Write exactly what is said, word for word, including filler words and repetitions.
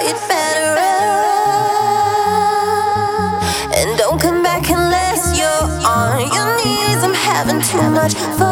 you'd better run. And don't come back unless you're on your knees. I'm having too much fun.